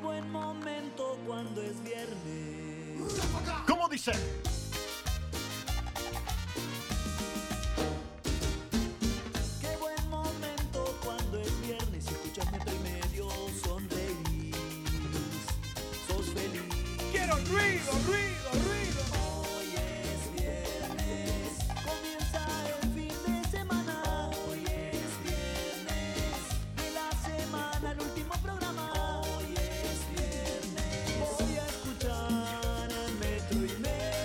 buen momento cuando es viernes. ¿Cómo dice? Qué buen momento cuando es viernes. Si escuchas Metro y Medio, sonreís. Sos feliz. Quiero ruido, ruido, ruido. Hoy es viernes. Comienza el fin de semana. Hoy es viernes. De la semana, el último programa. Hoy es viernes. Voy a escuchar Metro y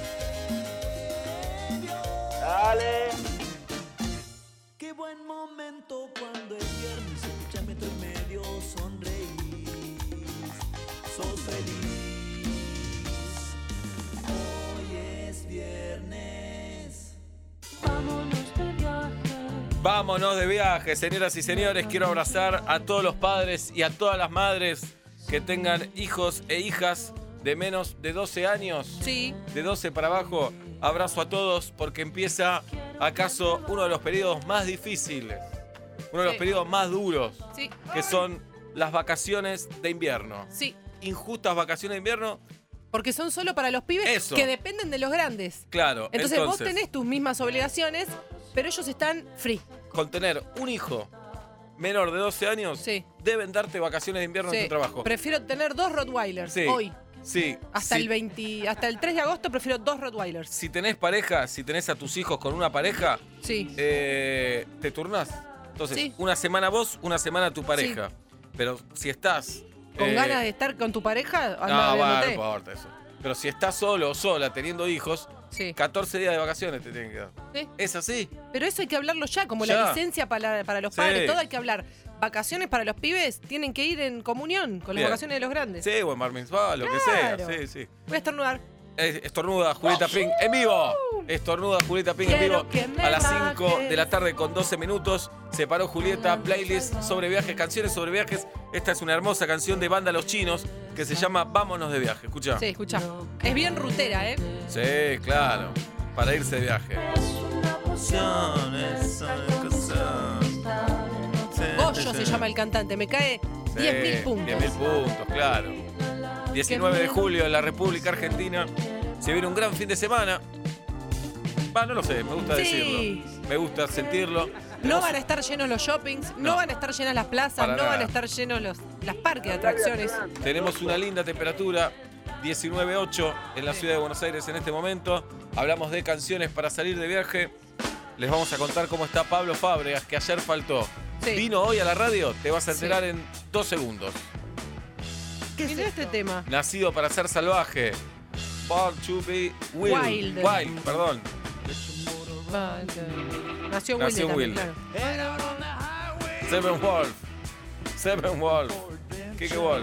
Medio. Dale. Qué buen momento cuando es viernes. Escucha Metro y Medio, sonreís. Sos feliz. Hoy es viernes. Vámonos de viaje. Vámonos de viaje, señoras y señores. Quiero abrazar a todos los padres y a todas las madres que tengan hijos e hijas de menos de 12 años. Sí. De 12 para abajo. Abrazo a todos porque empieza acaso uno de los periodos más difíciles. Uno de los Sí. periodos más duros. Sí. Que son las vacaciones de invierno. Sí. Injustas vacaciones de invierno. Porque son solo para los pibes Eso. que dependen de los grandes. Claro. Entonces vos tenés tus mismas obligaciones, pero ellos están free. Con tener un hijo menor de 12 años, Sí. deben darte vacaciones de invierno en Sí. tu trabajo. Prefiero tener 2 Rottweilers Sí. hoy. Sí. Hasta Sí. hasta el 3 de agosto prefiero 2 Rottweilers. Si tenés pareja, si tenés a tus hijos con una pareja, Sí. te turnás. Entonces, Sí. una semana vos, una semana tu pareja. Pero si estás... Con ganas de estar con tu pareja, anda No, bueno, no viéndote. importa eso. Pero si estás solo o sola teniendo hijos, Sí. 14 días de vacaciones te tienen que dar. Sí. ¿Es así? Pero eso hay que hablarlo ya, como Ya. la licencia para los Sí. padres, todo hay que hablar. Vacaciones para los pibes tienen que ir en comunión con las Bien. vacaciones de los grandes. Sí, o en Bar Mitzvah, lo que Claro. sea. Sí, sí. Voy a estornudar. Estornuda Julieta Pink en vivo. Estornuda Julieta Pink en Quiero vivo. que me A las 5 bajes. de la tarde con 12 minutos. Se paró Julieta. Playlist sobre viajes, canciones sobre viajes. Esta es una hermosa canción de banda Los Chinos que se llama Vámonos de viaje. Escucha. Sí, escucha. Es bien rutera, ¿eh? Sí, claro. Para irse de viaje. Goyo se llama el cantante. Me cae 10.000 puntos. 10.000 puntos, claro. 19 de julio en la República Argentina. Se viene un gran fin de semana. No lo sé, me gusta Sí. decirlo. Me gusta sentirlo. No van a estar llenos los shoppings, no No. van a estar llenas las plazas, Para no nada. van a estar llenos las parques de atracciones. Tenemos una linda temperatura, 19.8 en la ciudad de Buenos Aires en este momento. Hablamos de canciones para salir de viaje. Les vamos a contar cómo está Pablo Fábregas, que ayer faltó. Sí. Vino hoy a la radio, te vas a enterar en 2 segundos. Mirá este tema. Nacido para ser salvaje. Born to be Wild. Wild, perdón. Nació en Nació en Wilde Wilde. también, claro. Seven Wolf. Seven Wolf. Kike Wolf.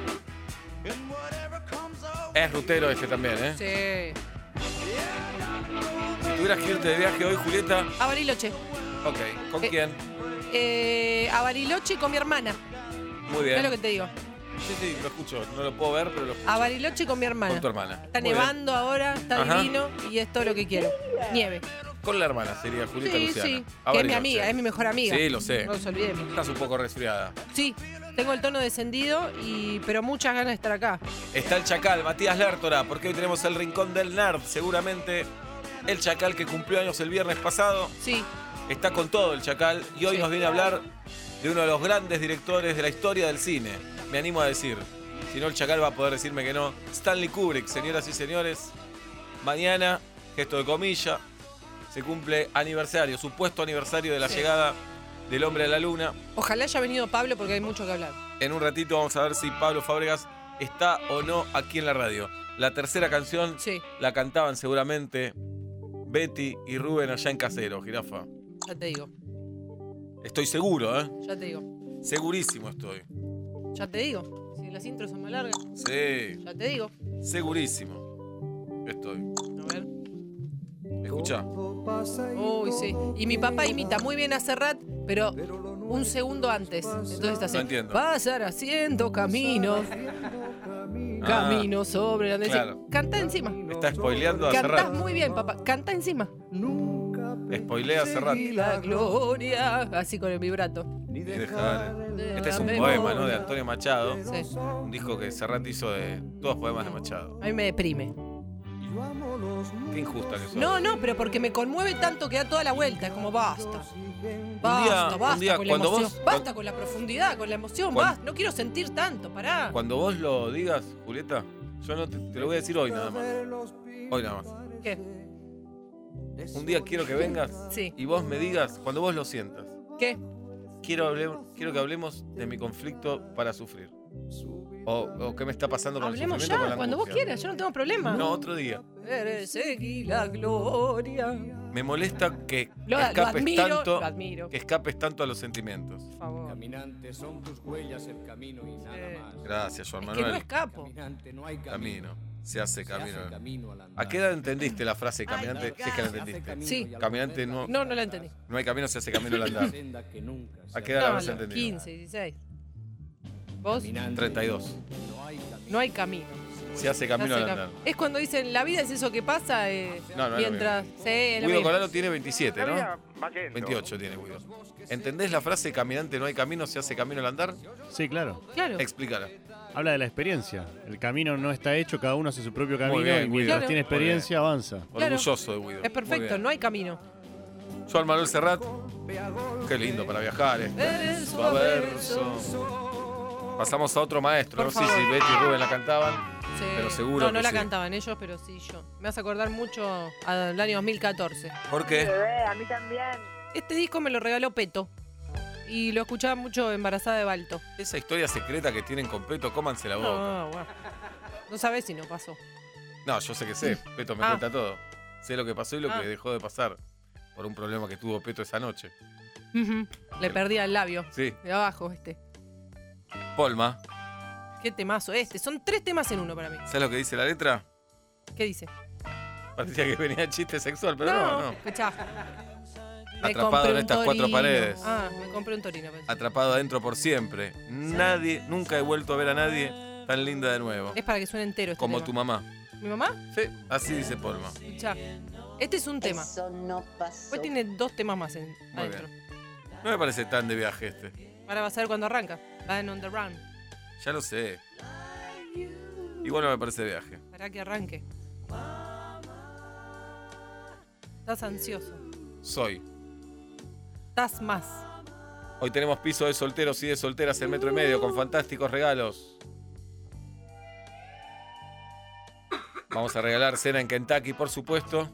Es rutero este también, ¿eh? Sí. Si tuvieras que irte de viaje hoy, Julieta. A Bariloche. Ok, ¿con quién? A Bariloche con mi hermana. Muy bien. Es lo que te digo. Sí, sí, lo escucho. No lo puedo ver, pero lo escucho. A Bariloche con mi hermana. Con tu hermana. Está Muy bien. nevando ahora, está Ajá. divino y es todo lo que quiero. Nieve. Con la hermana sería Julieta Sí, Luciana. sí. A Que es mi Bariloche. amiga, es mi mejor amiga. Sí, lo sé. No nos olvidemos. Estás un poco resfriada. Sí, tengo el tono descendido, pero muchas ganas de estar acá. Está el Chacal, Matías Lertora, porque hoy tenemos el Rincón del Nerd. Seguramente el Chacal que cumplió años el viernes pasado. Sí. Está con todo el Chacal y hoy Sí. nos viene a hablar de uno de los grandes directores de la historia del cine. Me animo a decir. Si no, el Chacal va a poder decirme que no. Stanley Kubrick, señoras y señores. Mañana, gesto de comilla, se cumple aniversario, supuesto aniversario de la Sí. llegada del hombre a la luna. Ojalá haya venido Pablo porque hay mucho que hablar. En un ratito vamos a ver si Pablo Fábregas está o no aquí en la radio. La tercera canción Sí, la cantaban seguramente Betty y Rubén allá en Casero, Jirafa. ya te digo. Estoy seguro, ¿eh? Ya te digo. Segurísimo estoy. Ya te digo. Si las intros son más largas, Sí, ya te digo. segurísimo. Estoy. A ver. Escucha. Uy, sí. Y mi papá imita muy bien a Serrat, pero un segundo antes. Entonces está así. No entiendo. Pasar haciendo caminos. Caminos sobre la claro. Canta encima. Está spoileando a Cantás Serrat. muy bien, papá. Canta encima. Spoilea a Serrat. Y la gloria. Así con el vibrato. ni dejar. Este es un Dame poema, bola. ¿no? De Antonio Machado. Sí. Un disco que Serrat hizo de todos poemas de Machado. A mí me deprime. Qué injusta que sos. No, pero porque me conmueve tanto que da toda la vuelta. Es como basta. Basta un día, con la cuando emoción. vos- Basta con la profundidad, con la emoción. Cuando- Basta. No quiero sentir tanto. Pará. Cuando vos lo digas, Julieta, yo no te lo voy a decir hoy nada más. Hoy nada más. ¿Qué? Un día quiero que vengas Sí. y vos me digas, cuando vos lo sientas, ¿Qué? quiero que hablemos de mi conflicto para sufrir. O qué me está pasando con Hablemos el sufrimiento, con ya, la cuando vos angustia. quieras. Yo no tengo problema. No, otro día. Seguí la gloria. Me molesta que Lo escapes admiro, tanto, lo admiro. que escapes tanto a los sentimientos. Por favor. Caminante, son tus huellas el camino y nada más. Gracias, Joan Es que Manuel. no escapo. Caminante, no hay Camino. Se hace Se hace camino. camino al andar. ¿A qué edad entendiste la frase caminante? Si es que la Se hace entendiste. camino Sí. y al Caminante volver no, No la entendí. no hay camino, se hace camino al andar. senda que nunca se ¿A qué edad la No, habrás los entendido? 15, 16. ¿Vos? Caminante, 32. no hay camino. No hay camino. Se hace camino al andar. Es cuando dicen, la vida es eso que pasa No, no es lo mientras... Sí, es lo Guido mismo. Colaro tiene 27, La ¿no? vida va yendo. 28 tiene Guido. ¿Entendés la frase caminante no hay camino, se hace camino al andar? Sí, claro. Claro. Explícala. Habla de la experiencia. El camino no está hecho, cada uno hace su propio camino bien, y Guido. mientras Claro. tiene experiencia avanza. Claro. Orgulloso de Guido. Es perfecto, no hay camino. Joan Manuel Serrat. Qué lindo para viajar. Verso A a verso. Pasamos a otro maestro. Por No sé si favor. Betty y Rubén la cantaban. Sí. Pero seguro No, no que la sí. cantaban ellos, pero sí yo. Me vas a acordar mucho al año 2014. ¿Por qué? A mí también. Este disco me lo regaló Peto. Y lo escuchaba mucho embarazada de Balto. Esa historia secreta que tienen con Peto, cómanse la boca. No, bueno. No sabés si no pasó. No, yo sé que sé. Peto me Ah. cuenta todo. Sé lo que pasó y lo Ah. que dejó de pasar. Por un problema que tuvo Peto esa noche. Ujú. Le perdía el labio. Sí. De abajo, Polma. Qué temazo este. Son 3 temas en uno para mí. ¿Sabes lo que dice la letra? ¿Qué dice? Parecía que venía chiste sexual, pero no. Escuchá. Me Atrapado compré en un estas 4 torino. paredes. Ah, me compré un torino. pensé. Atrapado adentro por siempre. Nadie, nunca he vuelto a ver a nadie tan linda de nuevo. Es para que suene entero este Como tema. tu mamá. ¿Mi mamá? Sí, así dice Polma. Escuchá. Este es un tema. Eso no pasó. Después tiene 2 temas más adentro. No me parece tan de viaje este. Ahora vas a ver cuando arranca. Van on the run. Ya lo sé. Igual no me parece de viaje. Para que arranque. Estás ansioso. Soy. Estás más. Hoy tenemos piso de solteros y de solteras en Metro y Medio con fantásticos regalos. Vamos a regalar cena en Kentucky, por supuesto.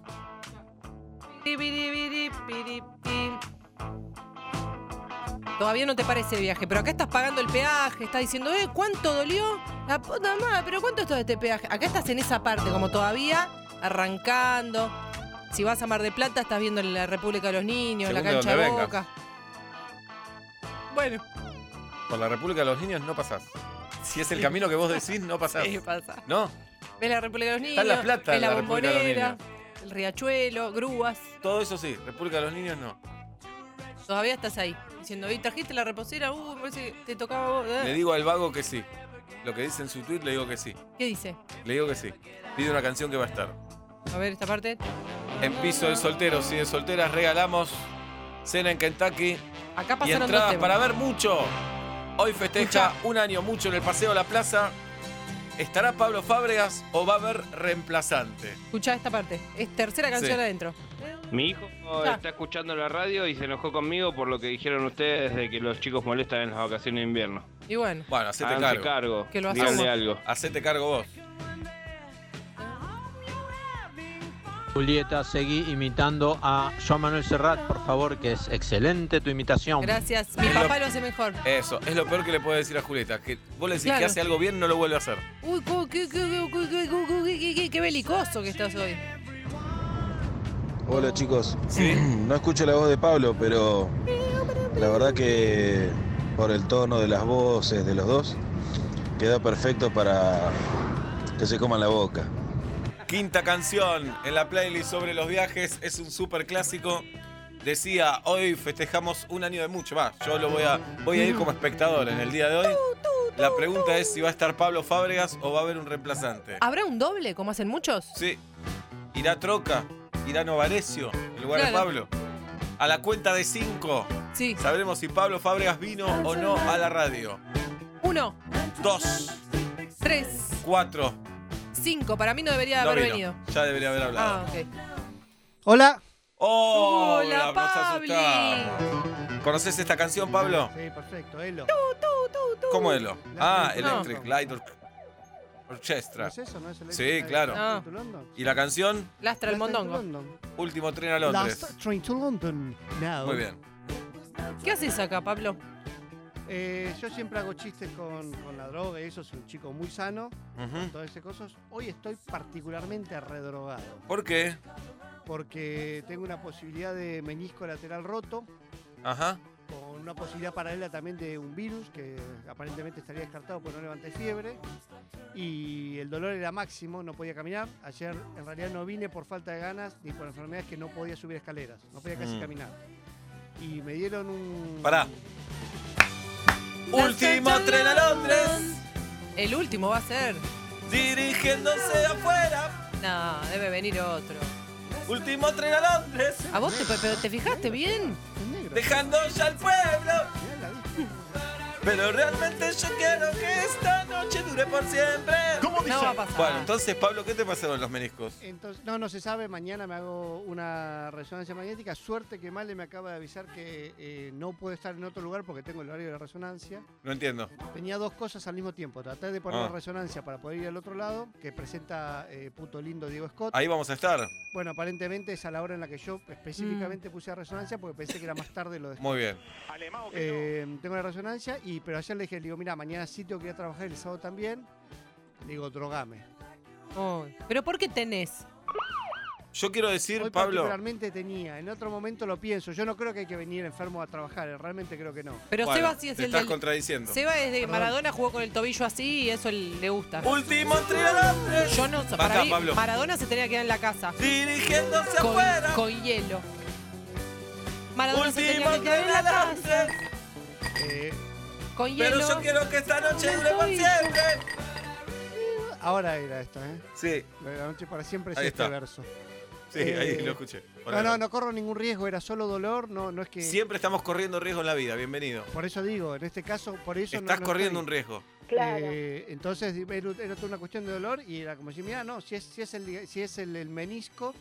Todavía no te parece viaje, pero acá estás pagando el peaje, estás diciendo, ¿cuánto dolió? La puta madre, pero ¿cuánto es todo este peaje? Acá estás en esa parte, como todavía arrancando. Si vas a Mar de Plata, estás viendo la República de los Niños, la Según de cancha de donde vengas. Boca. Bueno, Por la República de los Niños no pasás. Si es el camino que vos decís, no pasás. sí, pasa. ¿No? Ves la República de los Niños, Está en La Plata, ves la la República de los Bombonera, el Riachuelo, grúas. Todo eso sí. República de los Niños no. Todavía estás ahí, diciendo, ¿y trajiste la reposera? Me parece que te tocaba a vos. Le digo al vago que sí. Lo que dice en su tweet le digo que sí. ¿Qué dice? Le digo que sí. Pide una canción que va a estar. A ver, esta parte. En piso de solteros y de solteras regalamos cena en Kentucky Acá y pasaron 2 entradas temas. para ver mucho. Hoy festeja Escuchá. un año mucho en el Paseo a la Plaza. ¿Estará Pablo Fábregas o va a haber reemplazante? Escuchá esta parte. Es tercera canción Sí. adentro. Mi hijo Ya. está escuchando la radio y se enojó conmigo por lo que dijeron ustedes de que los chicos molestan en las vacaciones de invierno. Y bueno, Bueno, hacete Háganse cargo. cargo. Que lo Díganle hacemos. algo. Hacete cargo vos. Julieta, seguí imitando a Joan Manuel Serrat, por favor, que es excelente tu imitación. gracias. Mi Es papá lo- lo hace mejor. Eso, es lo peor que le puedo decir a Julieta. Que vos le decís Claro. que hace algo bien, no lo vuelve a hacer. Uy, qué belicoso que estás hoy. Hola chicos, Sí. no escucho la voz de Pablo, pero la verdad que por el tono de las voces de los dos, queda perfecto para que se coman la boca. Quinta canción en la playlist sobre los viajes. Es un súper clásico. Decía, hoy festejamos un año de mucho más. Yo voy a ir como espectador en el día de hoy. La pregunta es si va a estar Pablo Fábregas o va a haber un reemplazante. ¿Habrá un doble, como hacen muchos? Sí. Irá Troca, irá Novarecio en lugar de Claro. Pablo. A la cuenta de 5. Sí. Sabremos si Pablo Fábregas vino o no a la radio. 1, 2, 3, 4. 5. Para mí no debería No haber vino. venido. Ya debería haber hablado. Ah, ok. Hola. Hola, nos asustamos. Pabli. ¿Conoces esta canción, Pablo? Sí, perfecto, Elo. ¿Cómo Elo? Ah, Electric Electric Light Orchestra. ¿No es eso? ¿No es Electric Sí, Light claro. Ah. to London? ¿Y la canción? Lastra el Last Train to mondongo. London. Último tren a Londres. Last Train to London. Now. Muy bien. ¿Qué haces acá, Pablo? Yo siempre hago chistes con la droga y eso, soy un chico muy sano, Ujú. todas esas cosas. Hoy estoy particularmente redrogado ¿Por qué? porque tengo una posibilidad de menisco lateral roto, Ajá. con una posibilidad paralela también de un virus que aparentemente estaría descartado porque no levanté fiebre, y el dolor era máximo, no podía caminar. Ayer en realidad no vine por falta de ganas ni por enfermedades, que no podía subir escaleras, no podía casi caminar. Y me dieron un... Pará. Último tren a Londres, El último va a ser. dirigiéndose afuera. No, debe venir otro. Último tren a Londres, ¿A vos pero te fijaste bien? Es negro. dejando ya el pueblo. Mirá la vista. Pero realmente yo quiero que esta noche dure por siempre. ¿Cómo No va a pasar. Bueno, entonces, Pablo, ¿qué te pasaron los meniscos? Entonces, no se sabe, mañana me hago una resonancia magnética. Suerte que Male me acaba de avisar que no puedo estar en otro lugar porque tengo el horario de la resonancia. No entiendo. Tenía dos cosas al mismo tiempo. Traté de poner Ah. la resonancia para poder ir al otro lado, que presenta puto lindo Diego Scott. Ahí vamos a estar. Bueno, aparentemente es a la hora en la que yo específicamente puse la resonancia porque pensé que era más tarde lo de Scott. Muy bien. Tengo la resonancia, pero ayer le dije, mira, mañana sí tengo que ir a trabajar, el sábado también. Le digo, drogame. Oh, ¿pero por qué tenés? Yo quiero decir, Hoy Pablo, particularmente tenía, en otro momento lo pienso. Yo no creo que hay que venir enfermo a trabajar, realmente creo que no. Pero bueno, Seba sí es te el estás del... contradiciendo. Seba desde Perdón. Maradona jugó con el tobillo así y eso le gusta. Último tren a Londres, Yo no, para Basta, mí, Pablo. Maradona se tenía que quedar en la casa. dirigiéndose Con, afuera. con hielo. Maradona se tenía Último que quedar en tren la a casa. Londres, Con pero hielo. yo quiero que esta noche del dure por tobillo. siempre. Ahora era esto, ¿eh? Sí, La noche para siempre es Ahí este está. verso. sí, ahí lo escuché. Por ahí. No corro ningún riesgo, era solo dolor, no es que... Siempre estamos corriendo riesgo en la vida, bienvenido. Por eso digo, en este caso, por eso Estás no corriendo estoy. un riesgo. Claro. Entonces era toda una cuestión de dolor y era como decir, mira, no, si es el menisco,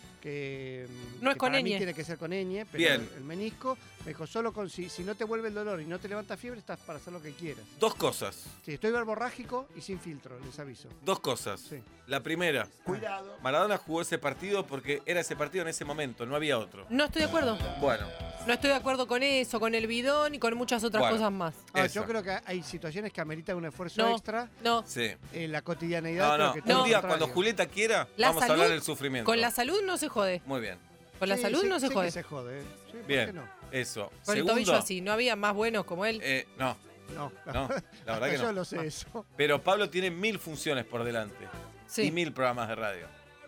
que, No es que con para mí ñ. tiene que ser con ñ, pero Bien. el menisco, me dijo, solo con si no te vuelve el dolor y no te levanta fiebre, estás para hacer lo que quieras. Dos cosas, Sí, estoy verborrágico y sin filtro, les aviso. dos cosas. Sí. La primera, Cuidado. Maradona jugó ese partido porque era ese partido en ese momento, no había otro. No estoy de acuerdo. Bueno, No estoy de acuerdo con eso, con el bidón y con muchas otras Bueno. cosas más. Esa. Yo creo que hay situaciones que ameritan un esfuerzo No. extra. No. sí. En la cotidianeidad No, creo no, que un todo lo día contrario. cuando Julieta quiera, La vamos a salud- hablar del sufrimiento. Con la salud no se jode. Muy bien, Con la Sí, salud sí, no se sé jode. que se jode. Sí, ¿por bien, qué no? eso. Con el tobillo así. No había más buenos como él. No, No, no, la verdad que yo no. lo sé eso. Pero Pablo tiene 1000 funciones por delante Sí. y 1000 programas de radio.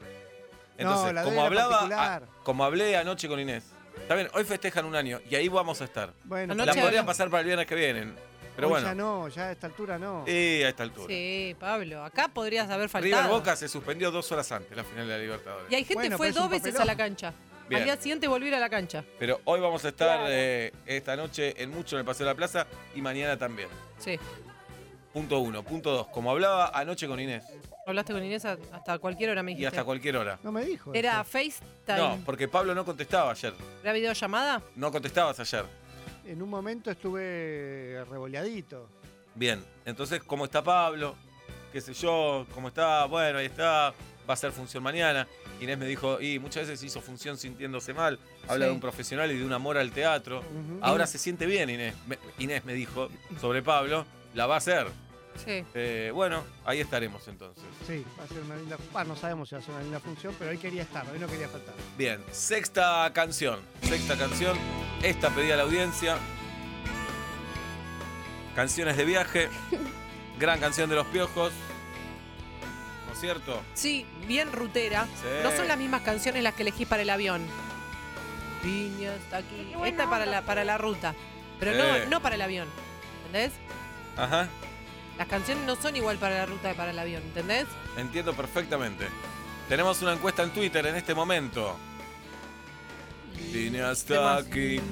Entonces, la de como él era hablaba, particular. como hablé anoche con Inés, está bien, hoy festejan un año y ahí vamos a estar. Bueno, Anoche La había- podrían pasar para el viernes que vienen, pero hoy bueno, ya no, ya a esta altura no. y a esta altura. Sí, Pablo. Acá podrías haber River faltado. Boca se suspendió 2 horas antes la final de la Libertadores. Y hay gente Bueno, que fue pero es un 2 veces papelón. a la cancha. Bien. Al día siguiente volvió a la cancha. Pero hoy vamos a estar Claro. esta noche en mucho en el Paseo de la Plaza y mañana también. Sí. Punto 1. Punto 2. Como hablaba anoche con Inés Hablaste con Inés hasta cualquier hora, me y dijiste. hasta cualquier hora. No me dijo. ¿Era eso. FaceTime? No, porque Pablo no contestaba ayer. ¿Era videollamada? No contestabas ayer. En un momento estuve revoleadito. Bien, entonces, ¿cómo está Pablo? ¿Qué sé yo? ¿Cómo está? Bueno, ahí está. Va a ser función mañana. Inés me dijo, y muchas veces hizo función sintiéndose mal. Habla Sí. de un profesional y de un amor al teatro. Ujú. Ahora se siente bien, Inés. Inés me dijo sobre Pablo. La va a hacer. Sí. Bueno, ahí estaremos entonces. Sí, va a ser una linda. No sabemos si va a ser una linda función, pero hoy quería estar, hoy no quería faltar. Bien, sexta canción. Sexta canción. Esta pedía la audiencia. Canciones de viaje. Gran canción de Los Piojos. ¿No es cierto? Sí, bien rutera. Sí. No son las mismas canciones las que elegís para el avión. Piña está aquí. Esta para la ruta. Pero Sí. no para el avión. ¿Entendés? Ajá. Las canciones no son igual para la ruta que para el avión. ¿Entendés? Entiendo perfectamente. Tenemos una encuesta en Twitter en este momento. Vine hasta Temas. aquí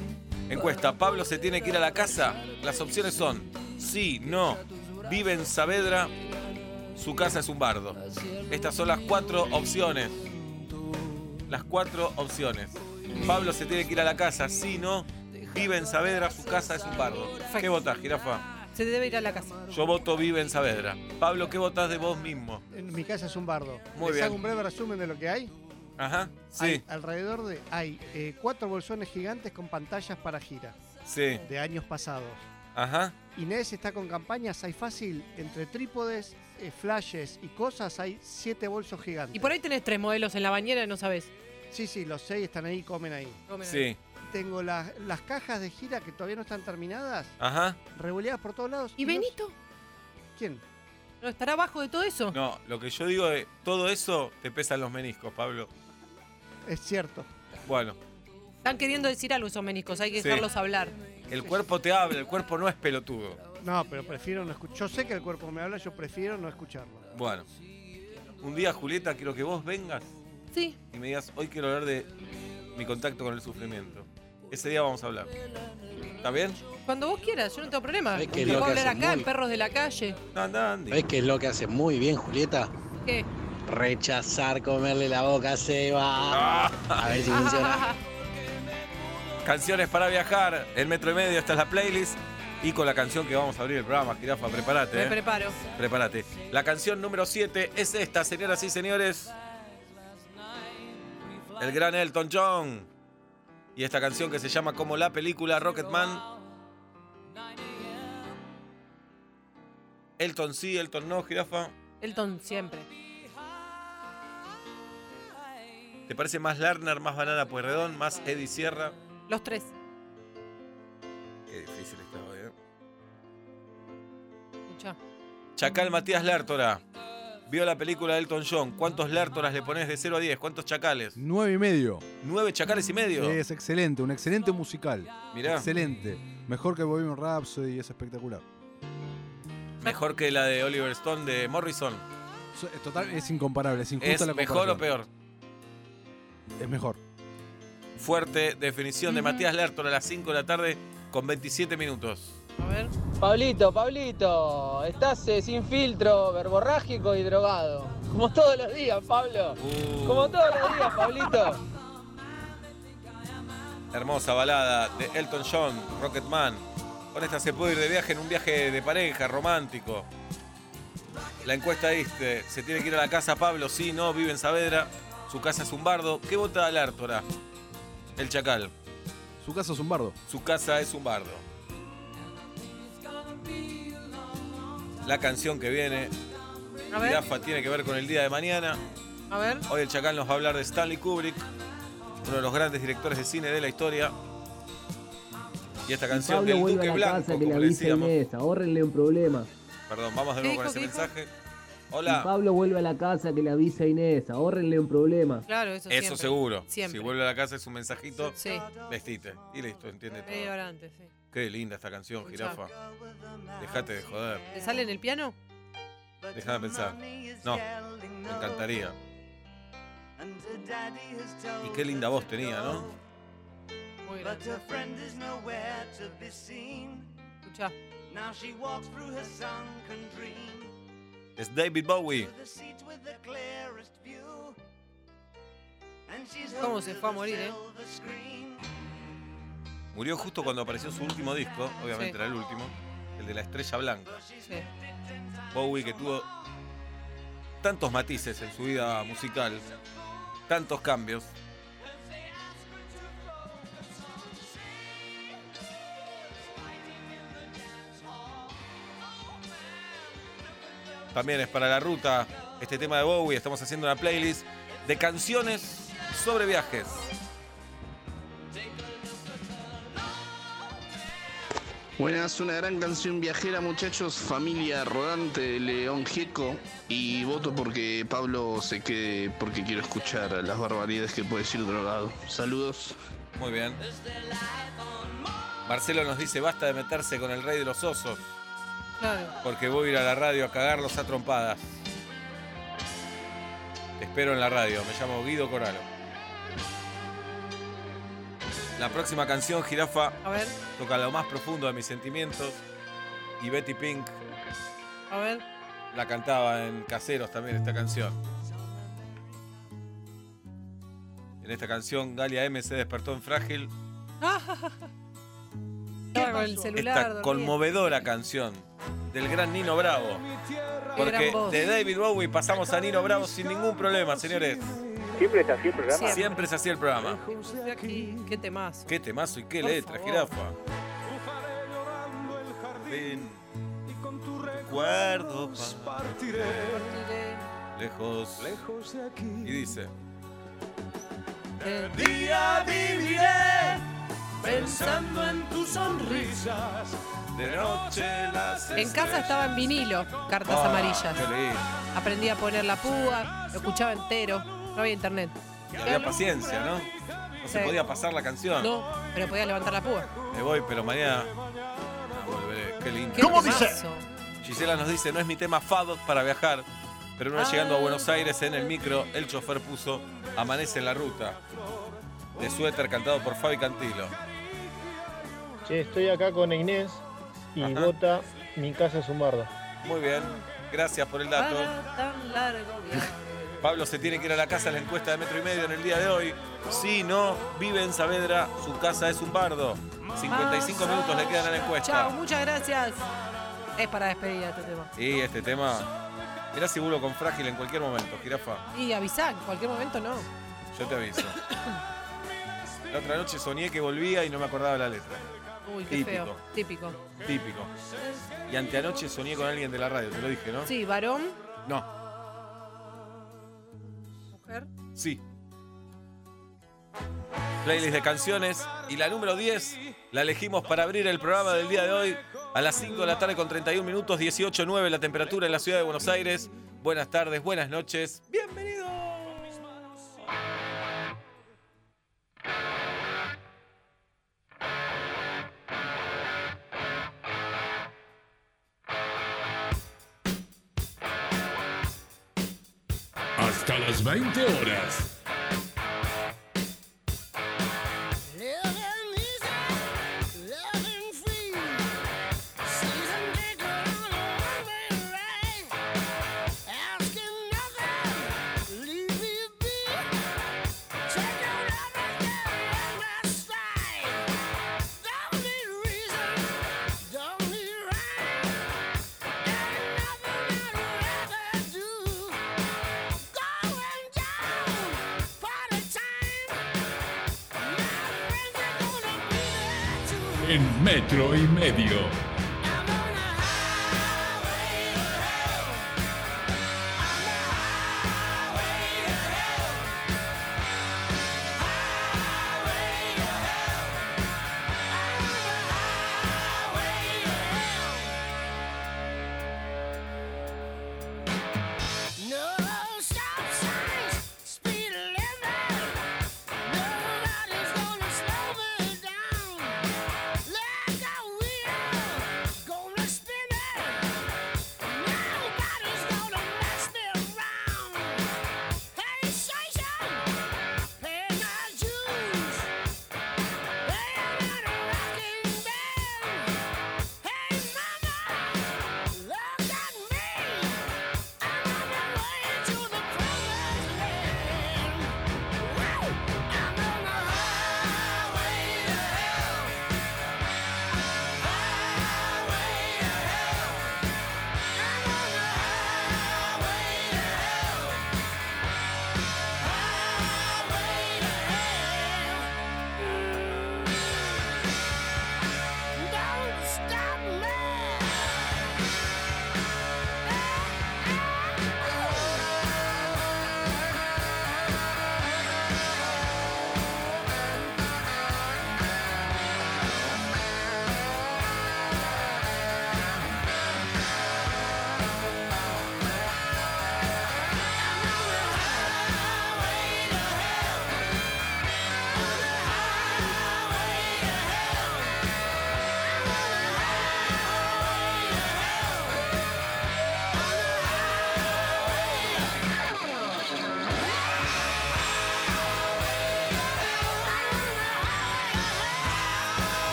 Encuesta, ¿Pablo se tiene que ir a la casa? Las opciones son sí, no, vive en Saavedra, su casa es un bardo. Estas son las 4 opciones. Las 4 opciones. Pablo se tiene que ir a la casa, sí, no, vive en Saavedra, su casa es un bardo. ¿Qué votás, jirafa? Se debe ir a la casa. Yo voto vive en Saavedra. Pablo, ¿qué votás de vos mismo? En mi casa es un bardo. Muy ¿Les bien. hago un breve resumen de lo que hay? Ajá, sí. Hay alrededor de... Hay 4 bolsones gigantes con pantallas para gira. Sí. De años pasados. Ajá. Inés está con campañas, hay fácil, entre trípodes, flashes y cosas, hay 7 bolsos gigantes. Y por ahí tenés 3 modelos en la bañera y no sabés. Sí, los 6 están ahí, comen ahí. Sí. Tengo las cajas de gira que todavía no están terminadas, Ajá. revoleadas por todos lados. ¿Y Benito? ¿Quién? ¿No estará abajo de todo eso? No, lo que yo digo es, todo eso te pesan los meniscos, Pablo. Es cierto. Bueno, Están queriendo decir algo esos meniscos, hay que Sí. dejarlos hablar. el cuerpo te habla, el cuerpo no es pelotudo. No, pero prefiero no escuchar. Yo sé que el cuerpo me habla, yo prefiero no escucharlo. Bueno, un día, Julieta, quiero que vos vengas Sí. y me digas, hoy quiero hablar de mi contacto con el sufrimiento. Ese día vamos a hablar. ¿Está bien? Cuando vos quieras, yo no tengo problema. ¿Sabés qué es Te lo puedo que hablar hace acá, muy- en Perros de la Calle. Anda, Andy. ¿Sabés qué es lo que hace muy bien, Julieta? ¿Qué? Rechazar comerle la boca a Seba. A ver si funciona. Canciones para viajar, el metro y medio, esta es la playlist. Y con la canción que vamos a abrir el programa, jirafa, prepárate. Me preparo. Prepárate. La canción número 7 es esta, señoras y señores. El gran Elton John. Y esta canción que se llama como la película Rocketman. Elton sí, Elton no, jirafa. Elton siempre. ¿Te parece más Lerner, más Banana Pueyrredón, más Eddie Sierra? Los 3. Qué difícil está hoy, ¿eh? Escuchá. Chacal Matías Lertora. Vio la película de Elton John. ¿Cuántos Lertoras le pones de 0 a 10? ¿Cuántos chacales? 9,5. 9 chacales y medio. Es excelente, un excelente musical. Mirá. Excelente. Mejor que Bohemian Rhapsody, es espectacular. Mejor que la de Oliver Stone de Morrison. Es incomparable, es injusta ¿Es la mejor o comparación. peor? Es mejor. Fuerte definición de Matías Lertora a las 5 de la tarde con 27 minutos. A ver. Pablito, estás sin filtro, verborrágico y drogado. Como todos los días, Pablo. Como todos los días, Pablito. Hermosa balada de Elton John, Rocketman. Con esta se puede ir de viaje en un viaje de pareja, romántico. La encuesta dice, ¿se tiene que ir a la casa Pablo? Sí, no, vive en Saavedra. Su casa es un bardo. ¿Qué vota Lertora? El Chacal. Su casa es un bardo. Su casa es un bardo. La canción que viene, A ver. Jirafa, tiene que ver con el día de mañana. A ver. Hoy el Chacal nos va a hablar de Stanley Kubrick, uno de los grandes directores de cine de la historia. Y esta canción Pablo del vuelve Duque a la Blanco, casa que le como le avisa decíamos. Inés, ahórrenle un problema. Perdón, vamos de nuevo con ese mensaje. Y Hola. Pablo vuelve a la casa que le avisa Inés, ahórrenle un problema. Claro, eso Eso siempre. seguro. Siempre. Si vuelve a la casa es un mensajito, Sí. vestite. Y listo, entiende todo. Media hora antes, sí. Qué linda esta canción, Escuchá. Jirafa. Dejate de joder. ¿Te sale en el piano? Déjame pensar. No, me encantaría. Y qué linda voz tenía, ¿no? Muy grande. Escuchá. Es David Bowie. ¿Cómo se fue a morir, Murió justo cuando apareció su último disco, obviamente Sí. era el último, el de la Estrella Blanca. Sí. Bowie, que tuvo tantos matices en su vida musical, tantos cambios. También es para la ruta este tema de Bowie. Estamos haciendo una playlist de canciones sobre viajes. Buenas, una gran canción viajera, muchachos. Familia Rodante de León Gieco. Y voto porque Pablo se quede, porque quiero escuchar las barbaridades que puede decir drogado. Saludos. Muy bien. Marcelo nos dice, basta de meterse con el rey de los osos, Claro. porque voy a ir a la radio a cagarlos a trompadas. Te espero en la radio. Me llamo Guido Coralo. La próxima canción, Jirafa, A ver, toca lo más profundo de mis sentimientos. Y Betty Pink a ver. la cantaba en Caseros también esta canción. En esta canción, Galia M se despertó en Frágil. Estaba con el celular. Esta dormía. conmovedora canción del gran Nino Bravo. Porque gran voz. de David Bowie pasamos a Nino Bravo sin ningún problema, señores. ¿Siempre es así el programa? Siempre se hacía el programa. Estoy aquí. Qué temazo. Qué temazo y qué Por letra, favor. Jirafa. Ven, recuerdo lejos. Y dice: Día viviré pensando en tus sonrisas. de noche las En casa estaba en vinilo, cartas Ah, amarillas. qué lindo. Aprendí a poner la púa, lo escuchaba entero. No había internet. Y había paciencia, ¿no? No se Sí. podía pasar la canción. No, pero podía levantar la púa. Me voy, pero mañana volveré. Qué lindo. Qué temazo. Gisela nos dice: no es mi tema fado para viajar, pero una vez llegando a Buenos Aires en el micro, el chofer puso Amanece en la ruta, de Suéter, cantado por Fabi Cantilo. Che, estoy acá con Inés y Ajá. vota Mi casa es un bardo. Muy bien, gracias por el dato. Para tan largo viaje. Pablo se tiene que ir a la casa en la encuesta de Metro y Medio en el día de hoy. Si no, vive en Saavedra, su casa es un bardo. 55 minutos le quedan a la encuesta. Chao, muchas gracias. Es para despedida este tema. Y este tema, mirá si vuelvo con Frágil en cualquier momento, Jirafa. Y avisá, en cualquier momento no. Yo te aviso. La otra noche soñé que volvía y no me acordaba la letra. Uy, qué Típico. feo. Típico. Típico. Y anteanoche soñé con alguien de la radio, te lo dije, ¿no? Sí, varón, No, mujer. sí. Playlist de canciones. Y la número 10 la elegimos para abrir el programa del día de hoy. A las 5 de la tarde con 31 minutos, 18:09 la temperatura en la ciudad de Buenos Aires. Buenas tardes, buenas noches. Bienvenidos. Hasta las 20 horas. En Metro y Medio.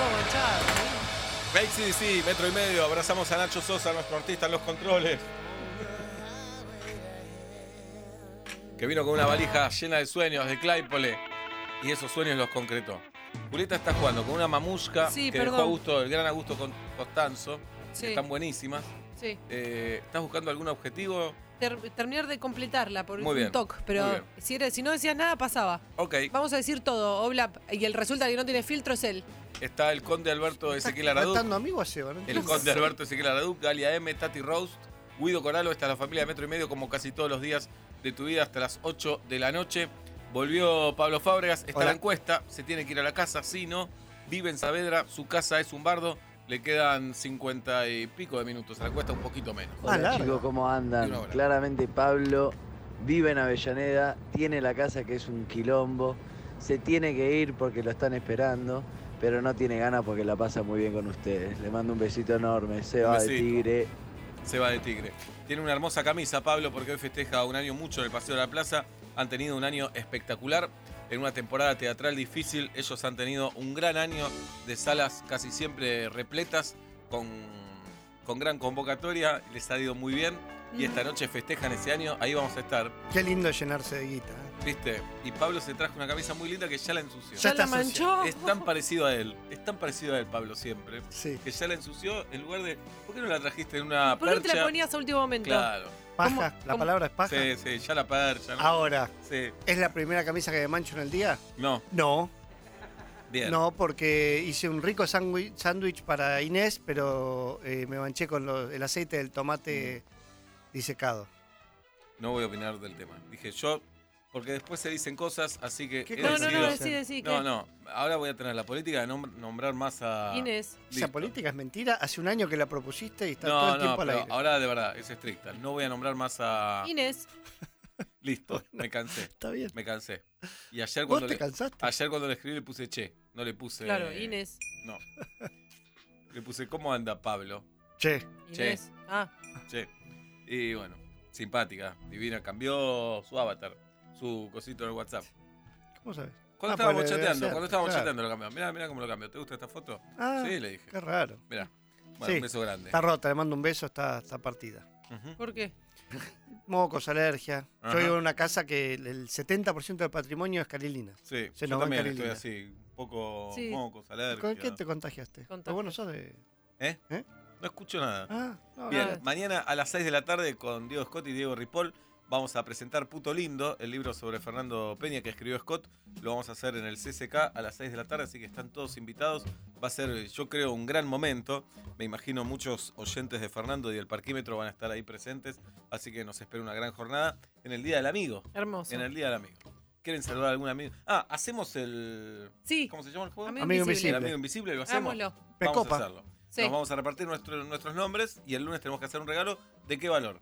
todo manchado. ACDC, Metro y Medio. Abrazamos a Nacho Sosa, nuestro artista en los controles. Que vino con una valija llena de sueños de Claypole. Y esos sueños los concretó. Julieta está jugando con una mamusca Sí, que perdón. dejó a gusto, el gran Augusto Costanzo. Sí. Están buenísimas. Sí. ¿Estás buscando algún objetivo? Terminar de completarla por Muy bien, un toque, muy pero bien. si no decías nada, pasaba. Ok. Vamos a decir todo, Oblap, y el resulta que no tiene filtro es él. Está el conde Alberto Ezequiel Araduc. ¿Cantando amigo a Seba? ¿No? El conde Alberto Ezequiel Araduc, Galia M, Tati Roast, Guido Coralo. Esta es la familia de Metro y Medio, como casi todos los días de tu vida, hasta las 8 de la noche. Volvió Pablo Fábregas. Está Hola. la encuesta. Se tiene que ir a la casa. Si no, vive en Saavedra. Su casa es un bardo. Le quedan 50 y pico de minutos. A la encuesta un poquito menos. Hola chicos, ¿cómo andan? Y una hora. Claramente Pablo vive en Avellaneda, tiene la casa que es un quilombo, se tiene que ir porque lo están esperando, pero no tiene ganas porque la pasa muy bien con ustedes. Le mando un besito enorme, se va de besito. Tigre. Se va de Tigre. Tiene una hermosa camisa, Pablo, porque hoy festeja un año mucho en el Paseo de la Plaza. Han tenido un año espectacular. En una temporada teatral difícil, ellos han tenido un gran año de salas casi siempre repletas, con gran convocatoria. Les ha ido muy bien. Y esta noche festejan ese año. Ahí vamos a estar. Qué lindo llenarse de guita. ¿Viste? Y Pablo se trajo una camisa muy linda que ya la ensució. Ya la manchó. Es tan parecido a él. Es tan parecido a él, Pablo, siempre. Sí. Que ya la ensució en lugar de... ¿Por qué no la trajiste en una ¿Por qué percha? te la ponías a último momento? Claro. Paja, la palabra es paja. Sí, sí, ya la percha, ¿no? Ahora, Sí. ¿es la primera camisa que me mancho en el día? No. No. Bien. No, porque hice un rico sándwich para Inés, pero me manché con el aceite del tomate disecado. No voy a opinar del tema. Dije yo, porque después se dicen cosas, así que... ¿Qué he cosas? decidido- decí, No, ¿qué? no. Ahora voy a tener la política de nombrar más a... Inés. Esa Listo. política es mentira. Hace un año que la propusiste y está todo No, el tiempo no, al pero aire. ahora de verdad, es estricta. No voy a nombrar más a... Inés. Listo, me cansé. Está bien. Me cansé. Y ayer ¿Vos cuando, te cansaste? ayer cuando le escribí le puse che. No le puse... Claro, Inés. No. Le puse, ¿cómo anda Pablo? Che. Inés. Ah, Che. Y bueno, simpática, divina. Cambió su avatar, su cosito en el WhatsApp. ¿Cómo sabes? Cuando Ah, estábamos pues debe chateando, ser, cuando estábamos claro. chateando lo cambió. Mirá cómo lo cambió. ¿Te gusta esta foto? Ah, Sí, le dije. qué raro. Mirá. Bueno, Sí, un beso grande. Está rota, le mando un beso, está partida. Ujú. ¿por qué? Mocos, alergia. Ajá. Yo vivo en una casa que el 70% del patrimonio es carilina. Sí, Se yo nos va en también estoy Carilina. así, un poco Sí. mocos, alergia. ¿Con qué te contagiaste? Pero bueno, sos de... ¿Eh? ¿Eh? No escucho nada. Ah, no, Bien, nada. mañana a las 6 de la tarde con Diego Scott y Diego Ripoll vamos a presentar Puto Lindo, el libro sobre Fernando Peña que escribió Scott. Lo vamos a hacer en el CCK a las 6 de la tarde, así que están todos invitados. Va a ser, yo creo, un gran momento. Me imagino muchos oyentes de Fernando y del Parquímetro van a estar ahí presentes, así que nos espera una gran jornada en el Día del Amigo. Hermoso. En el Día del Amigo. ¿Quieren saludar a algún amigo? Ah, hacemos el... Sí. ¿Cómo se llama el juego? Amigo Amigo Invisible. El Amigo Invisible, ¿lo hacemos? Hagámoslo. Vamos Pecopa. a hacerlo. Sí. Nos vamos a repartir nuestros nombres y el lunes tenemos que hacer un regalo. ¿De qué valor?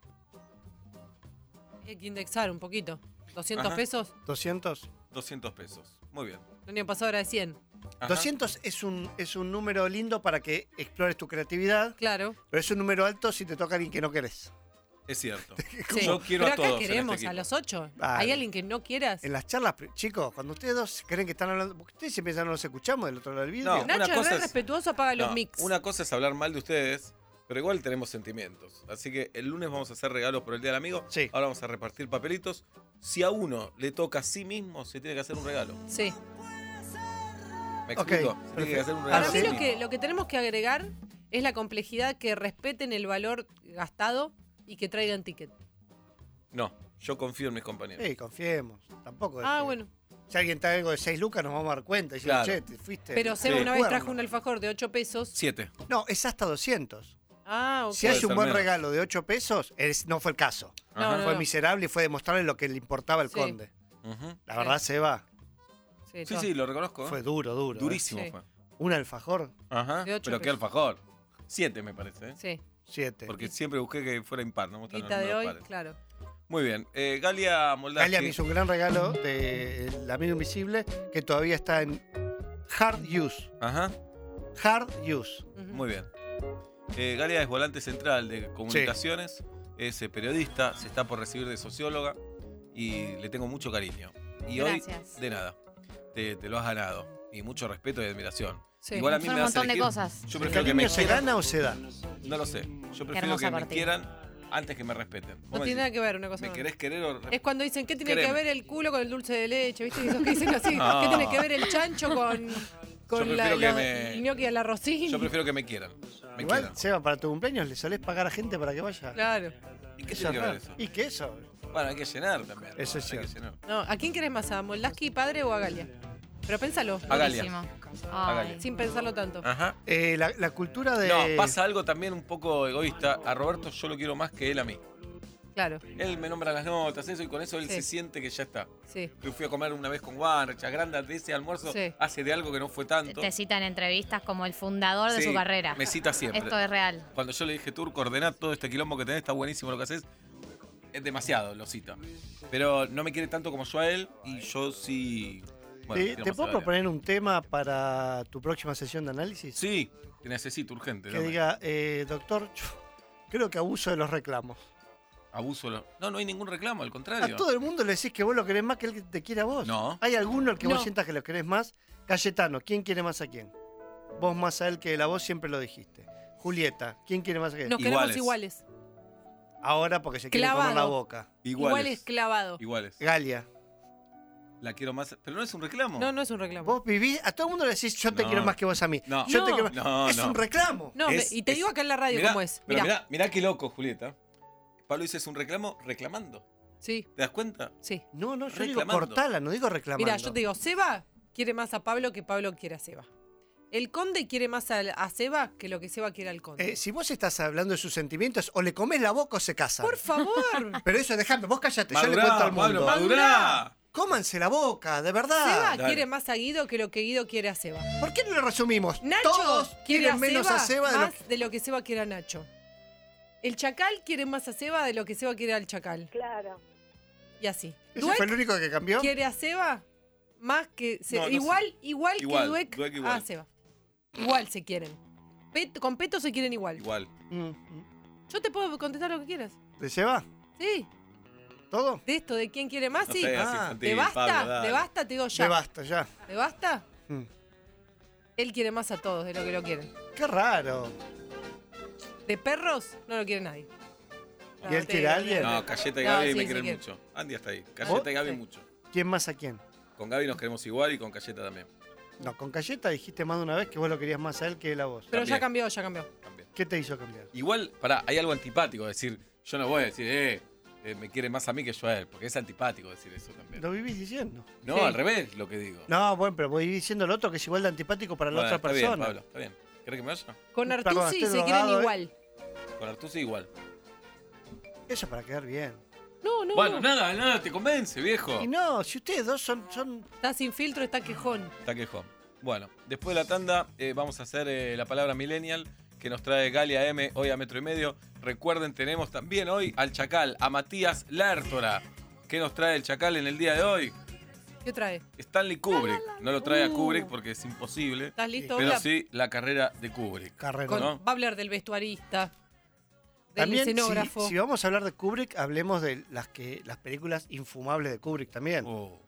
Hay que indexar un poquito. 200 Ajá. pesos. 200. 200 pesos. Muy bien. El año pasado era de 100. Ajá. 200 es un número lindo para que explores tu creatividad, Claro. pero es un número alto si te toca a alguien que no querés. Es cierto. Sí. Yo quiero Pero a todos acá en queremos este a equipo. los 8. Vale. ¿Hay alguien que no quieras? En las charlas, chicos, cuando ustedes dos creen que están hablando, porque ustedes siempre no los escuchamos del otro lado del vidrio. No, una Nacho es cosa re es- respetuoso, apaga los No, mix. una cosa es hablar mal de ustedes, pero igual tenemos sentimientos. Así que el lunes vamos a hacer regalos por el Día del Amigo. Sí. Ahora vamos a repartir papelitos. Si a uno le toca a sí mismo, se tiene que hacer un regalo. Sí. ¿Me Ok, explico? Se tiene que hacer un regalo Para a mí sí lo mismo. que tenemos que agregar es la complejidad que respeten el valor gastado y que traigan ticket. No, yo confío en mis compañeros. Sí, confiemos. Tampoco es Ah, que- bueno. Si alguien trae algo de 6 lucas, nos vamos a dar cuenta. Y decimos, Claro. che, te fuiste. Pero Seba Sí. una vez Cuerno. trajo un alfajor de 8 pesos. 7. No, es hasta 200. Ah, ok. Si hace ser un buen menos. regalo de 8 pesos, no fue el caso. No, no, Fue no. miserable y fue demostrarle lo que le importaba al Sí. conde. Ujú. La verdad, Seba, Sí, Sí, todo. sí, lo reconozco. ¿eh? fue duro. Durísimo Sí. fue. Un alfajor, Ajá. De 8 Pero qué pesos. alfajor. 7 me parece. ¿eh? Sí. 7. Porque siempre busqué que fuera impar, no me gustan los Guita de números hoy, pares. claro. Muy bien. Galia Moldavsky. Galia me hizo un gran regalo del Amigo Invisible que todavía está en hard use. Ajá. Hard use. Ujú. Muy bien. Galia es volante central de comunicaciones, es periodista, se está por recibir de socióloga y le tengo mucho cariño. Y Gracias. hoy, de nada, te lo has ganado. Y mucho respeto y admiración. Sí. Igual a mí Son me un das montón de elegir. cosas. Yo ¿El prefiero que me cariño se quieran. gana o se da? No lo sé. Yo prefiero hermosa que me partida. quieran antes que me respeten. Vos No me tiene decís, nada que ver una cosa ¿me con querés querer o Es cuando dicen, ¿qué tiene Créeme. que ver el culo con el dulce de leche? ¿Viste? Esos que dicen así. No. ¿Qué tiene que ver el chancho con prefiero que los me- gnocchi al arrocín? Yo prefiero que me quieran. Me Igual, quieran. Seba, para tu cumpleaños le solés pagar a gente para que vaya. Claro. ¿Y qué tiene que ver eso? ¿Y qué eso? Bueno, hay que llenar también. Eso es Hay que cierto. llenar. No, ¿a quién querés más? ¿A Moldaski padre o a Galia? Pero pénsalo. A Galia. Buenísimo. A Galia. Ay. Sin pensarlo tanto. Ajá. La cultura de... No, pasa algo también un poco egoísta. A Roberto yo lo quiero más que él a mí. Claro. Él me nombra las notas, eso, y con eso él Sí. se siente que ya está. Sí. Yo fui a comer una vez con Juan, Chagranda, de ese almuerzo, Sí. hace de algo que no fue tanto. Te cita en entrevistas como el fundador de Sí, su carrera. me cita siempre. Esto es real. Cuando yo le dije, Turco, ordená todo este quilombo que tenés, está buenísimo lo que haces, es demasiado, lo cita. Pero no me quiere tanto como yo a él, y yo sí... Bueno, quiero ¿Te más puedo a Galia. proponer un tema para tu próxima sesión de análisis? Sí, que necesito urgente. Que ¿no? diga, doctor, yo creo que abuso de los reclamos. Abuso. No hay ningún reclamo, al contrario. A todo el mundo le decís que vos lo querés más que él que te quiere a vos. No. ¿Hay alguno al que No. vos sientas que lo querés más? Cayetano, ¿quién quiere más a quién? Vos más a él que él a vos, siempre lo dijiste. Julieta, ¿quién quiere más a quién? Nos queremos iguales. Ahora porque se quiere comer la Clavado. boca. Iguales clavado. Iguales. Galia, La quiero más. Pero no es un reclamo. No, no es un reclamo. vos vivís, a todo el mundo le decís yo te No. quiero más que vos a mí. No. Yo te No. quiero No, Es no. un reclamo. No, y te digo acá en la radio Mirá, cómo es. Pero Mirá. mirá qué loco, Julieta. Pablo dice es un reclamo reclamando. Sí, ¿Te das cuenta? sí. No, yo digo Reclamando. cortala, no digo reclamando. Mira, yo te digo, Seba quiere más a Pablo que Pablo quiere a Seba. El conde quiere más a Seba que lo que Seba quiere al conde. Si vos estás hablando de sus sentimientos, o le comés la boca o se casan. Por favor. Pero eso, déjame, vos callate, yo le Madurá, cuento al mundo. Pablo, madurá. Cómanse la boca, de verdad. Seba Dale. quiere más a Guido que lo que Guido quiere a Seba. ¿Por qué no lo resumimos? Nacho Todos quiere quieren menos a Seba de lo más de lo que Seba quiere a Nacho. El Chacal quiere más a Seba de lo que Seba quiere al Chacal. Claro. Y así. ¿Ese Dweck fue el único que cambió? quiere a Seba más que No, no sé. igual que Igual, Dweck Dweck igual. a Seba. Igual se quieren. Con Peto se quieren igual. Igual. Yo te puedo contestar lo que quieras. ¿De Seba? Sí. ¿Todo? De esto, de quién quiere más, No sí. seas infantil, ¿Te basta? Pablo, dale. ¿Te basta? Te digo ya. Me basta, ya. ¿Te basta? Mm. Él quiere más a todos de lo que lo quieren. Qué raro. De perros no lo quiere nadie. ¿Y él quiere a alguien? No, Cayeta y No, Gaby sí, me sí quieren quiere. mucho. Andy está ahí. ¿Vos? Cayeta y Gaby Sí. mucho. ¿Quién más a quién? Con Gaby nos queremos igual y con Cayeta también. No, con Cayeta dijiste más de una vez que vos lo querías más a él que él a vos. Pero ya También. cambió, ya cambió. ¿Qué te hizo cambiar? Igual, pará, hay algo antipático decir, yo no voy a decir, me quiere más a mí que yo a él, porque es antipático decir eso también. Lo vivís diciendo. No, Sí. al revés lo que digo. No, bueno, pero voy diciendo lo otro que es igual de antipático para la Bueno, otra está bien, persona. Pablo, está bien. ¿Querés que me vaya? Con Perdón, Artusi estoy se drogado, quieren igual. Con Artusi igual. Eso para quedar bien. No, no. Bueno, nada, te convence, viejo. Y no, si ustedes dos son Está sin filtro, está quejón. Está quejón. Bueno, después de la tanda vamos a hacer la palabra millennial que nos trae Galia M hoy a Metro y Medio. Recuerden, tenemos también hoy al Chacal, a Matías Lertora. ¿Qué nos trae el Chacal en el día de hoy? ¿Qué trae? Stanley Kubrick. No lo trae a Kubrick porque es imposible. ¿Estás listo? Pero Habla- sí la carrera de Kubrick. carrera. ¿no? Va a hablar del vestuarista, del También, escenógrafo. si vamos a hablar de Kubrick, hablemos de las películas infumables de Kubrick también.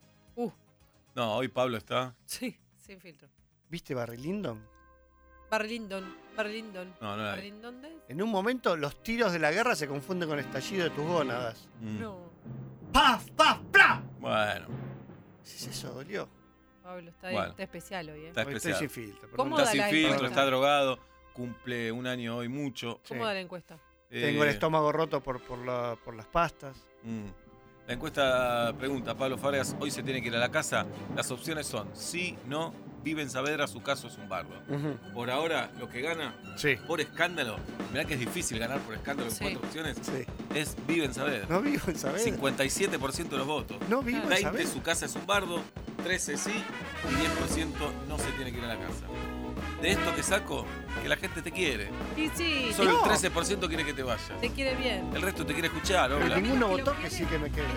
No, hoy Pablo está. Sí, sin filtro. ¿Viste Barry Lyndon? Barry Lyndon. No, no la vi. ¿Barry Lyndon de? En un momento los tiros de la guerra se confunden con el estallido de tus gónadas. No. ¡Paf, paf, pla! Bueno, ¿Qué es eso? ¿Dolió? Pablo, está, Bueno. está especial hoy, ¿eh? está Hoy especial. estoy sin filtro. perdón. ¿Cómo Está da sin la filtro, encuesta? está drogado. Cumple un año hoy mucho. ¿Cómo da la encuesta? Tengo el estómago roto por las pastas. La encuesta pregunta, Pablo Fábregas, ¿hoy se tiene que ir a la casa? Las opciones son sí, no, vive en Saavedra, su caso es un bardo. Por ahora, lo que gana, por escándalo, mirá que es difícil ganar por escándalo en Sí. 4 opciones, Sí. es vive en Saavedra. No vivo en Saavedra. 57% de los votos. No vivo en 20 Saavedra. su casa es un bardo, 13 sí y 10% no se tiene que ir a la casa. De esto que saco, que la gente te quiere. Y sí. Solo te- el 13% quiere que te vayas. Te quiere bien. El resto te quiere escuchar, Pero Obla. ninguno votó que sí que me quede.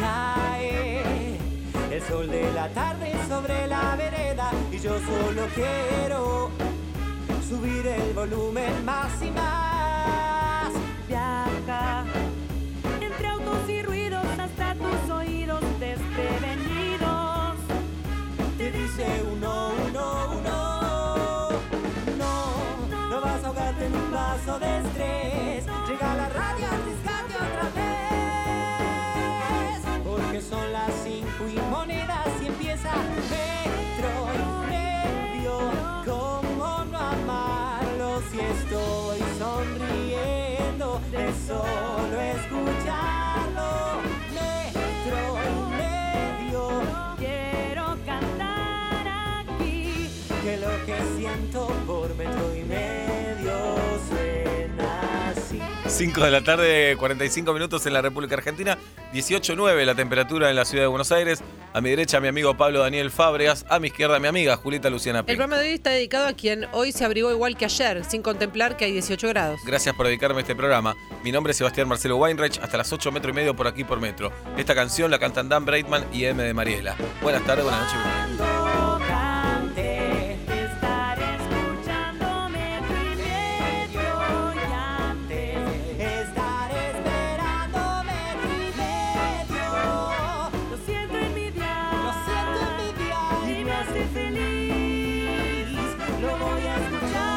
Cae el sol de la tarde sobre la vereda y yo solo quiero subir el volumen más y más. Viaja entre autos y ruidos hasta tus oídos desprevenidos. Te dice uno, uno, uno. Uy, monedas y empieza metro y medio. ¿Cómo no amarlo si estoy sonriendo de solo escucharlo? Metro y medio. Quiero cantar aquí. Que lo que siento por metro y medio suena así. 5 de la tarde, 45 minutos en la República Argentina, 18.9 la temperatura en la ciudad de Buenos Aires. A mi derecha mi amigo Pablo Daniel Fábregas, a mi izquierda mi amiga Julieta Luciana El Pink. programa de hoy está dedicado a quien hoy se abrigó igual que ayer, sin contemplar que hay 18 grados. Gracias por dedicarme a este programa. Mi nombre es Sebastián Marcelo Weinreich, hasta las 8 metros y medio por aquí por metro. Esta canción la cantan Dan Breitman y M. de Mariela. Buenas tardes, buenas noches. Cuando cante, estaré escuchando metro y medio. Y antes estaré esperando metro y medio. Lo siento en mi dial. Lo siento en mi dial. Y me hace feliz. Lo voy a escuchar.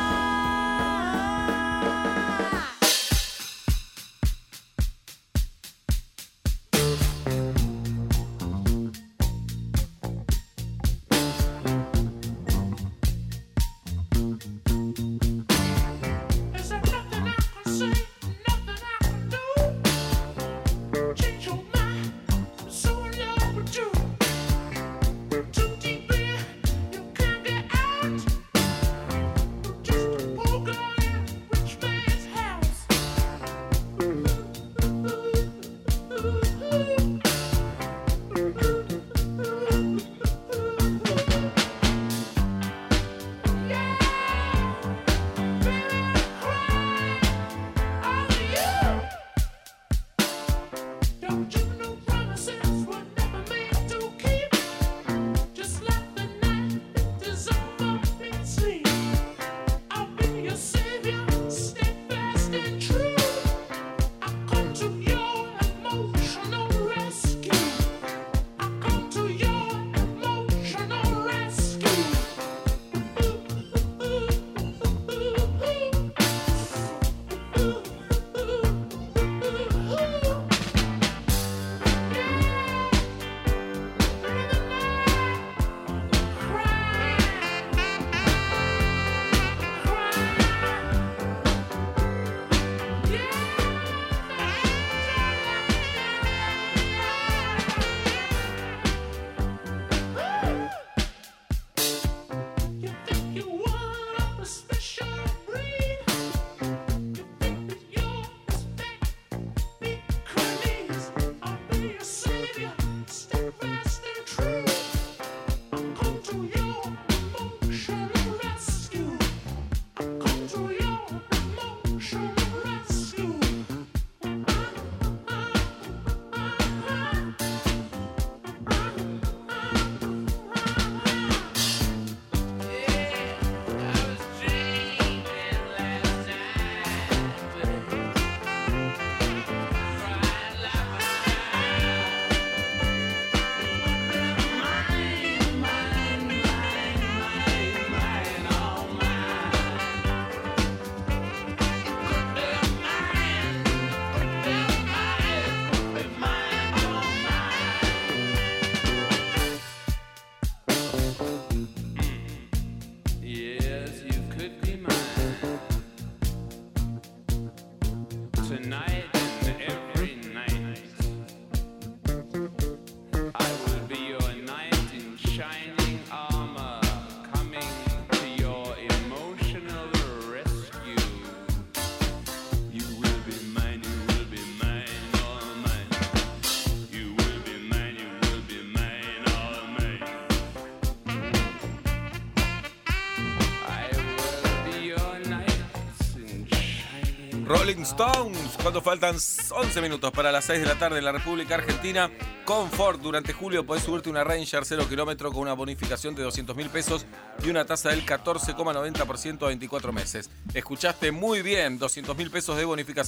Rolling Stones, cuando faltan 11 minutos para las 6 de la tarde en la República Argentina. Con Ford, durante julio podés subirte una Ranger 0 kilómetro con una bonificación de 200.000 pesos y una tasa del 14,90% a 24 meses. Escuchaste muy bien, 200.000 pesos de bonificación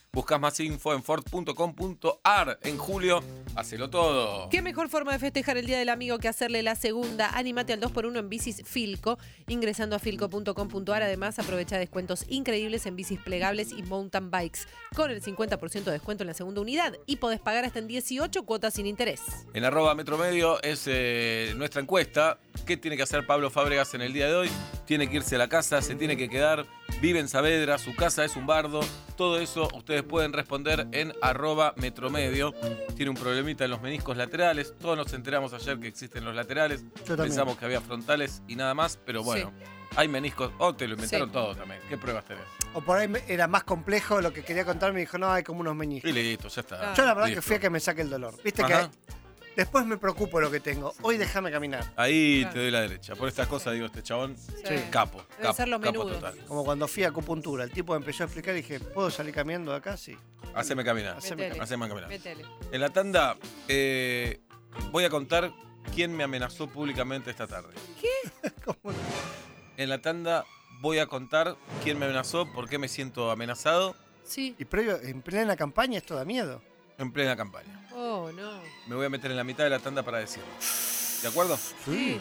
Buscás más info en ford.com.ar. En julio, hacelo todo. ¿Qué mejor forma de festejar el Día del Amigo que hacerle la segunda? Anímate al 2x1 en bicis Filco, ingresando a filco.com.ar. Además, aprovecha descuentos increíbles en bicis plegables y mountain bikes, con el 50% de descuento en la segunda unidad, y podés pagar hasta en 18 cuotas sin interés. En @metromedio es nuestra encuesta. ¿Qué tiene que hacer Pablo Fábregas en el día de hoy? Tiene que irse a la casa, se tiene que quedar, vive en Saavedra, su casa es un bardo. Todo eso ustedes pueden responder en @metromedio. Tiene un problemita en los meniscos laterales. Todos nos enteramos ayer que existen los laterales. Pensamos que había frontales y nada más, pero bueno, hay meniscos. Te lo inventaron todo también. ¿Qué pruebas tenés? O por ahí era más complejo lo que quería contar, me dijo, no, hay como unos meniscos. Y listo, ya está. Yo la verdad Listo. que fui a que me saque el dolor. Viste Ajá. que después me preocupo lo que tengo. Hoy déjame caminar. Ahí te doy la derecha. Por estas cosas digo, este chabón, capo. Debe ser lo Capo menudo. total. Como cuando fui a acupuntura. El tipo me empezó a explicar y dije, ¿puedo salir caminando de acá? Sí. Haceme caminar. Métele. Haceme caminar. Métele. En la tanda voy a contar quién me amenazó públicamente esta tarde. ¿Qué? En la tanda voy a contar quién me amenazó, por qué me siento amenazado. Sí. Y previo, en plena campaña esto da miedo. En plena campaña. Oh, no. Me voy a meter en la mitad de la tanda para decirlo. ¿De acuerdo? Sí.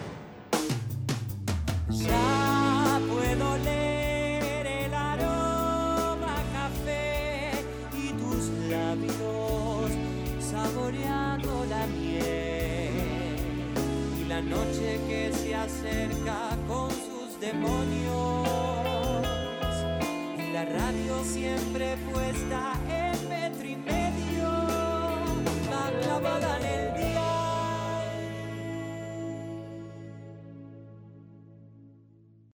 Ya puedo oler el aroma a café y tus labios saboreando la miel y la noche que se acerca con sus demonios y la radio siempre puesta